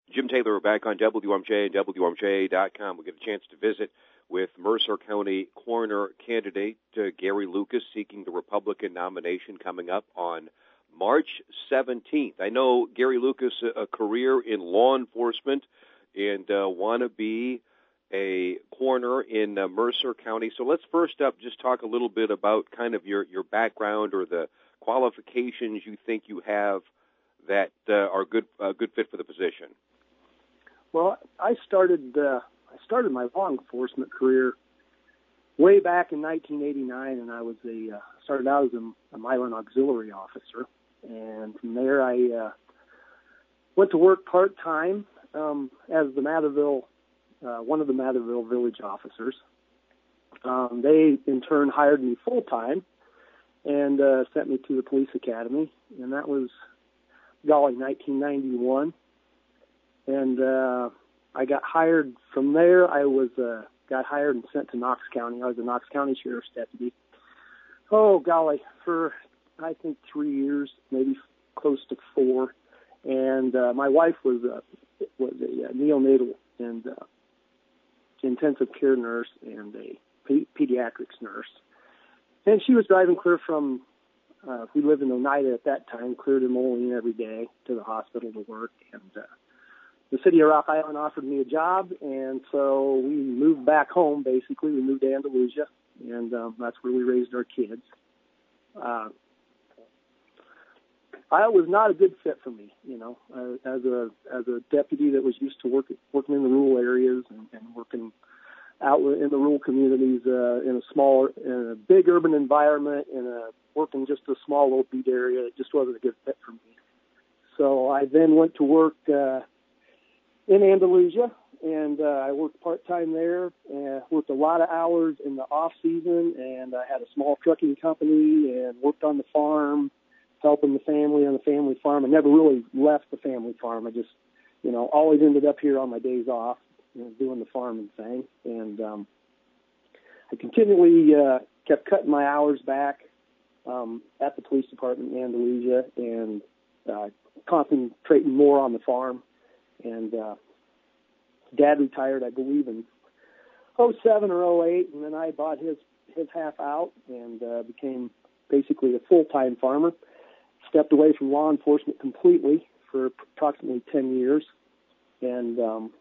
Jim Taylor back on WMJ and WMJ.com. We'll get a chance to visit with Mercer County coroner candidate Gary Lucas seeking the Republican nomination coming up on March 17th. I know Gary Lucas, a career in law enforcement, and want to be a coroner in Mercer County. So let's first up just talk a little bit about kind of your background or the qualifications you think you have that are a good fit for the position. Well, I started my law enforcement career way back in 1989, and I was started out as a Milan auxiliary officer, and from there I went to work part time as the Matherville, one of the Matherville village officers. They in turn hired me full time and sent me to the police academy, and that was 1991. And I got hired from there. I got hired and sent to Knox County. I was a Knox County Sheriff's deputy. For I think 3 years, maybe close to 4. And my wife was a neonatal and intensive care nurse and a pediatrics nurse. And she was driving clear from, we lived in Oneida at that time, clear to Moline every day to the hospital to work. And the city of Rock Island offered me a job, and so we moved back home, basically. We moved to Andalusia, and that's where we raised our kids. I was not a good fit for me, as a deputy that was used to working in the rural areas and working out in the rural communities in a big urban environment working just a small little beat area. It just wasn't a good fit for me. So I then went to work in Andalusia, and I worked part-time there, and worked a lot of hours in the off-season, and I had a small trucking company and worked on the farm, helping the family on the family farm. I never really left the family farm. I just, always ended up here on my days off, doing the farming thing. And I continually kept cutting my hours back at the police department in Andalusia and concentrating more on the farm. And Dad retired, I believe, in 07 or 08, and then I bought his half out and became basically a full-time farmer. Stepped away from law enforcement completely for approximately 10 years, and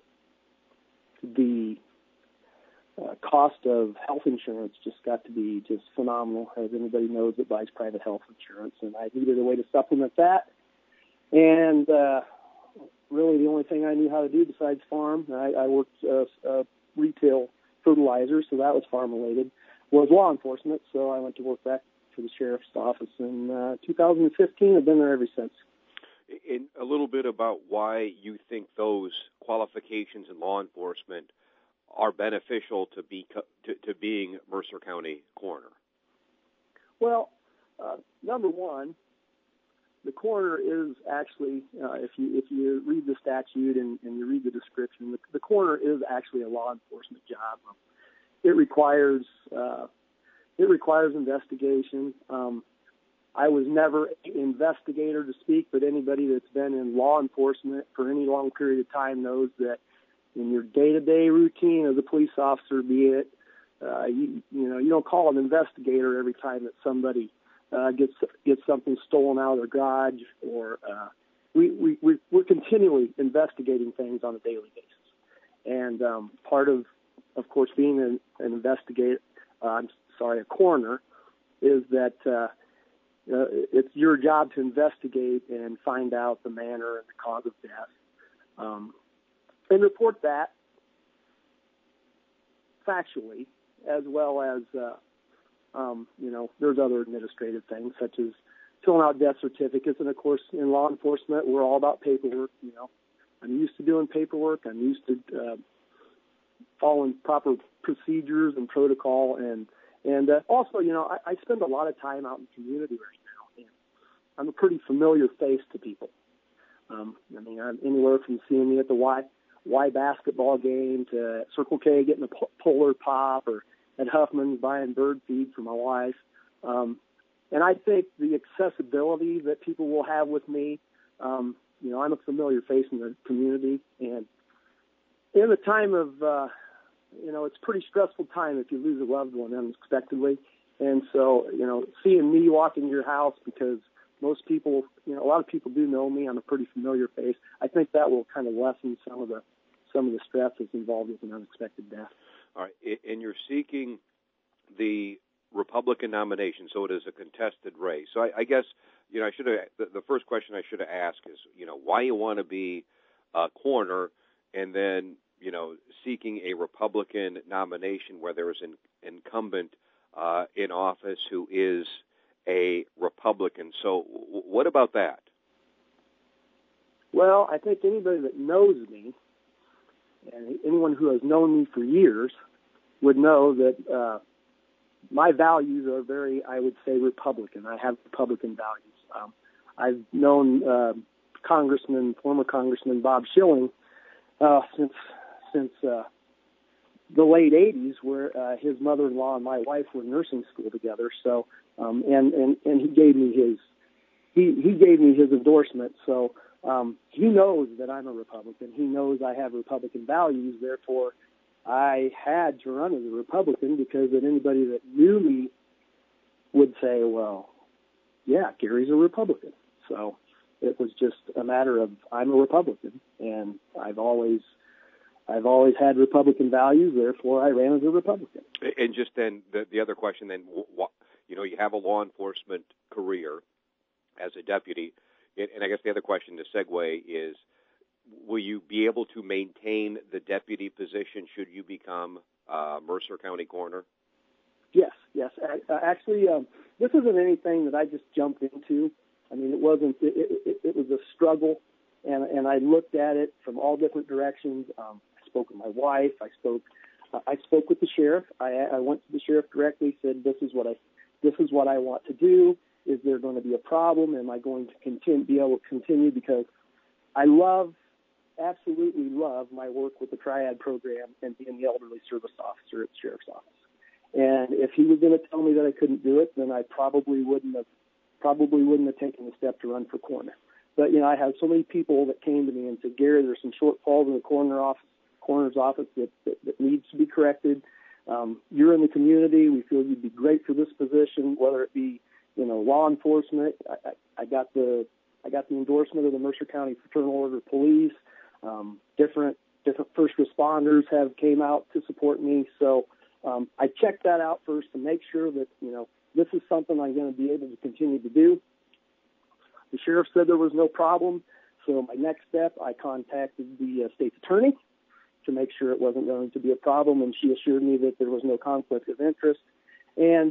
the cost of health insurance just got to be just phenomenal, as anybody knows that buys private health insurance, and I needed a way to supplement that. And really the only thing I knew how to do besides farm, I worked retail fertilizer, so that was farm-related, was law enforcement, so I went to work back for the sheriff's office in 2015. I've been there ever since. And a little bit about why you think those qualifications in law enforcement are beneficial to being Mercer County coroner. Well, number one, the coroner is actually, if you read the statute and you read the description, the coroner is actually a law enforcement job. It requires investigation. I was never an investigator to speak, but anybody that's been in law enforcement for any long period of time knows that in your day-to-day routine as a police officer, be it, you don't call an investigator every time that somebody gets something stolen out of their garage, or we're continually investigating things on a daily basis. And part of course, being an investigator, a coroner, is that it's your job to investigate and find out the manner and the cause of death, and report that factually, as well as there's other administrative things such as filling out death certificates. And of course, in law enforcement, we're all about paperwork. I'm used to doing paperwork. I'm used to following proper procedures and protocol, and also, I spend a lot of time out in the community right now, and I'm a pretty familiar face to people. I'm anywhere from seeing me at the Y basketball game to Circle K getting a Polar Pop, or at Huffman's buying bird feed for my wife. And I think the accessibility that people will have with me, I'm a familiar face in the community, in a time of, it's a pretty stressful time if you lose a loved one unexpectedly. And so, seeing me walk into your house, because most people, a lot of people do know me, I'm a pretty familiar face, I think that will kind of lessen some of the stress that's involved with an unexpected death. All right. And you're seeking the Republican nomination, so it is a contested race. So I guess, I should have, the first question I should have asked is, why you want to be a coroner, and then, seeking a Republican nomination where there is an incumbent in office who is a Republican. So what about that? Well, I think anybody that knows me, and anyone who has known me for years, would know that my values are very, I would say, Republican. I have Republican values. I've known former Congressman Bob Schilling since the late 80s, where his mother-in-law and my wife were in nursing school together. So, and he gave me his endorsement. So he knows that I'm a Republican. He knows I have Republican values. Therefore, I had to run as a Republican, because anybody that knew me would say, well, yeah, Gary's a Republican. So it was just a matter of, I'm a Republican, and I've always had Republican values. Therefore, I ran as a Republican. And just then, the other question then, you have a law enforcement career as a deputy, and I guess the other question to segue is, will you be able to maintain the deputy position should you become Mercer County coroner? Yes. Actually, this isn't anything that I just jumped into. I mean, it wasn't. It was a struggle, and I looked at it from all different directions. I spoke with my wife. I spoke with the sheriff. I went to the sheriff directly. Said, "This is what I want to do. Is there going to be a problem? Am I going to be able to continue? Because I absolutely love my work with the Triad program and being the elderly service officer at the sheriff's office. And if he was going to tell me that I couldn't do it, then I probably wouldn't have taken the step to run for coroner. But I had so many people that came to me and said, Gary, there's some shortfalls in the coroner's office that needs to be corrected. You're in the community. We feel you'd be great for this position, whether it be law enforcement. I got the endorsement of the Mercer County Fraternal Order of Police. Different first responders have came out to support me. So I checked that out first to make sure that, this is something I'm going to be able to continue to do. The sheriff said there was no problem. So my next step, I contacted the state's attorney to make sure it wasn't going to be a problem. And she assured me that there was no conflict of interest. And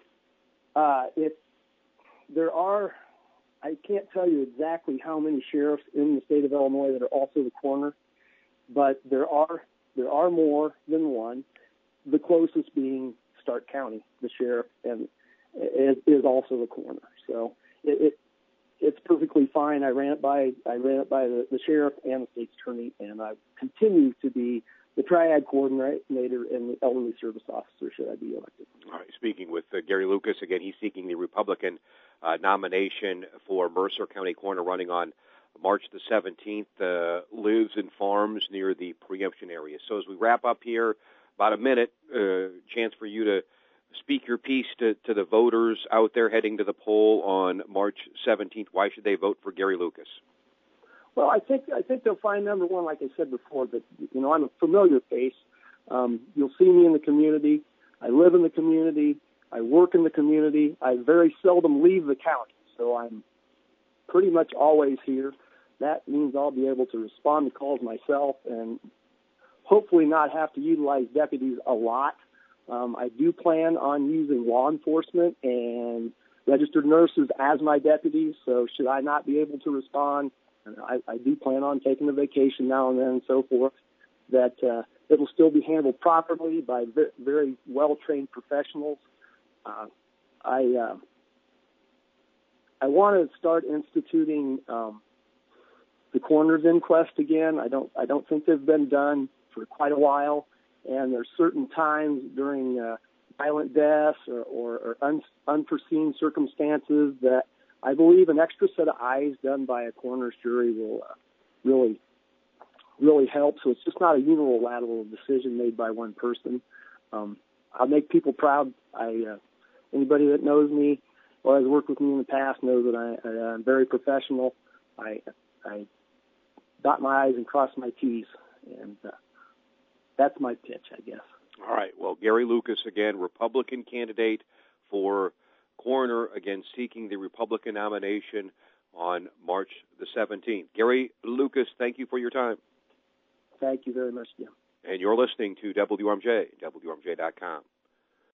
I can't tell you exactly how many sheriffs in the state of Illinois that are also the coroner, but there are more than one. The closest being Stark County, the sheriff, and is also the coroner. So it's perfectly fine. I ran it by the sheriff and the state's attorney, and I continue to be the Triad coordinator and the elderly service officer should I be elected. All right. Speaking with Gary Lucas again, he's seeking the Republican nomination for Mercer County coroner, running on March the 17th. Lives and farms near the Preemption area. So as we wrap up here, about a minute, chance for you to speak your piece to the voters out there heading to the poll on March 17th. Why should they vote for Gary Lucas? Well, I think they'll find, number one, like I said before, that I'm a familiar face. You'll see me in the community. I live in the community. I work in the community. I very seldom leave the county, so I'm pretty much always here. That means I'll be able to respond to calls myself and hopefully not have to utilize deputies a lot. I do plan on using law enforcement and registered nurses as my deputies, so should I not be able to respond, I do plan on taking a vacation now and then and so forth, that it will still be handled properly by very well-trained professionals. I want to start instituting the coroner's inquest again. I don't think they've been done for quite a while, and there's certain times during violent deaths or unforeseen circumstances that I believe an extra set of eyes done by a coroner's jury will really really help. So it's just not a unilateral decision made by one person. I make people proud. Anybody that knows me or has worked with me in the past knows that I'm very professional. I dot my I's and cross my T's, and that's my pitch, I guess. All right. Well, Gary Lucas, again, Republican candidate for coroner, again, seeking the Republican nomination on March the 17th. Gary Lucas, thank you for your time. Thank you very much, Jim. And you're listening to WRMJ, WRMJ.com.